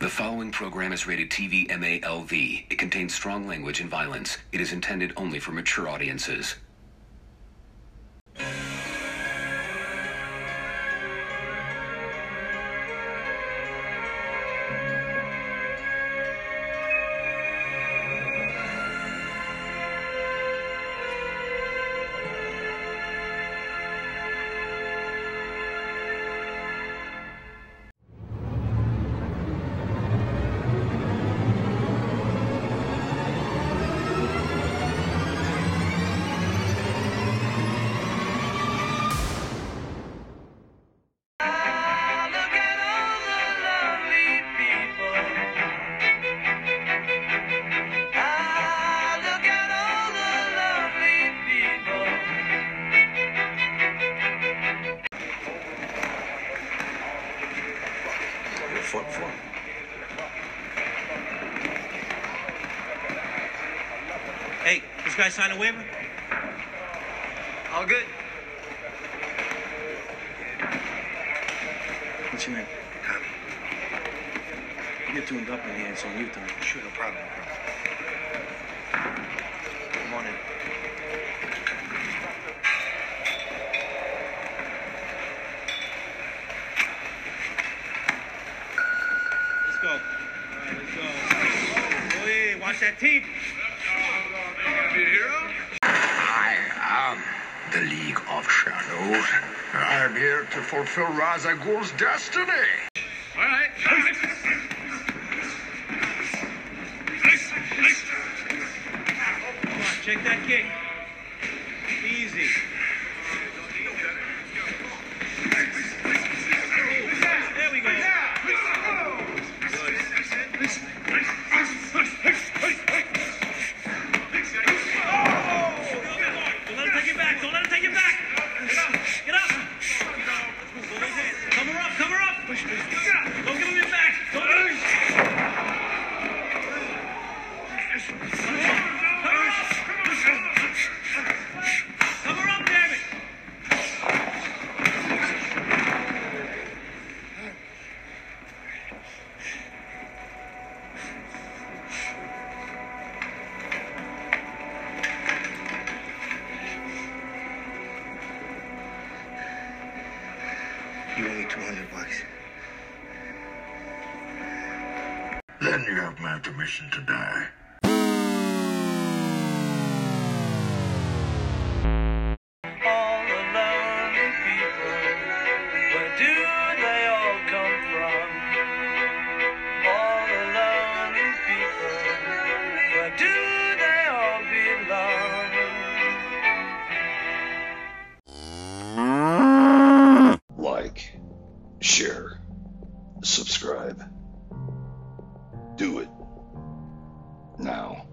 The following program is rated TV MALV. It contains strong language and violence. It is intended only for mature audiences. Hey, this guy sign a waiver? All good. What's your name? Tommy. You get tuned up in here, it's on you, Tommy. Sure, no problem. Come on in. Let's go. All right, let's go. Oh, yeah, watch that team. I am the League of Shadows. I'm here to fulfill Ra's al Ghul's destiny. All right. Come on, check that kick. Easy. There we go. Don't let him take it back. Don't let him take it back. Get up. Cover up. Cover up. Don't give him your back. Don't give him. Cover up, damn it. You owe me $200. Then you have my permission to die. All the lonely people, where do they all come from? All the lonely people, where do they all belong? Like, share, subscribe. Do it now.